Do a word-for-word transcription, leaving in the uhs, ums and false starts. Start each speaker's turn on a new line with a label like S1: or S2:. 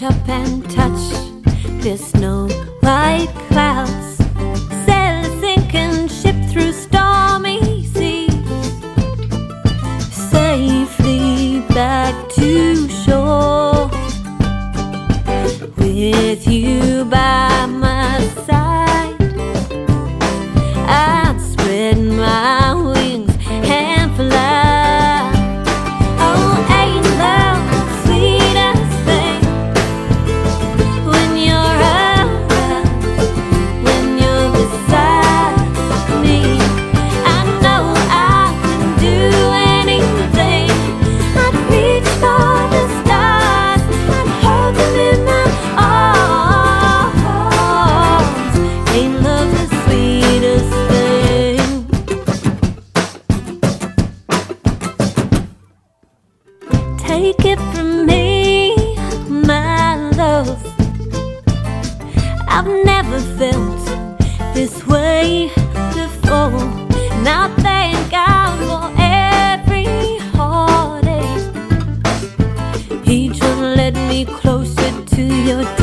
S1: reach up and touch their snow white clouds, sail a sinking ship through stormy seas, safely back to shore. With you by my side, I'd spread my wings and fly. Oh, ain't love the sweetest thing when you're around, when you're beside me? I know I can do anything. I'd reach for the stars, I'd hold them in my arms. Ain't love the sweetest thing? Take it from me, my love, I've never felt this way before. And I thank God for every heartache. Each one led me closer to your